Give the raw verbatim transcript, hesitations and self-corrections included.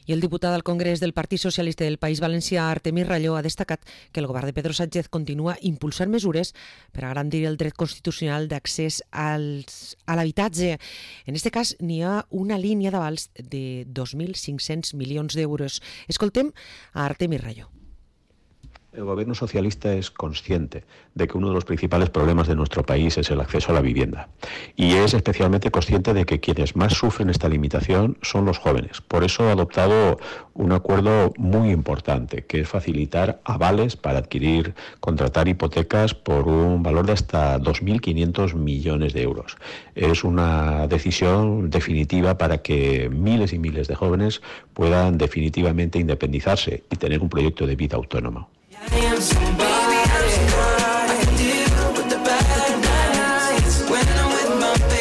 I el diputat al Congrés del Partit Socialista del País Valencià, Artemir Ralló, ha destacat que el govern de Pedro Sánchez continua impulsant mesures per a garantir el dret constitucional d'accés als, a l'habitatge. En aquest cas, n'hi ha una línia d'avals de dos mil cinc-cents milions d'euros. Escoltem a Artemir Ralló. El gobierno socialista es consciente de que uno de los principales problemas de nuestro país es el acceso a la vivienda y es especialmente consciente de que quienes más sufren esta limitación son los jóvenes. Por eso ha adoptado un acuerdo muy importante, que es facilitar avales para adquirir, contratar hipotecas por un valor de hasta dos mil quinientos millones de euros. Es una decisión definitiva para que miles y miles de jóvenes puedan definitivamente independizarse y tener un proyecto de vida autónomo.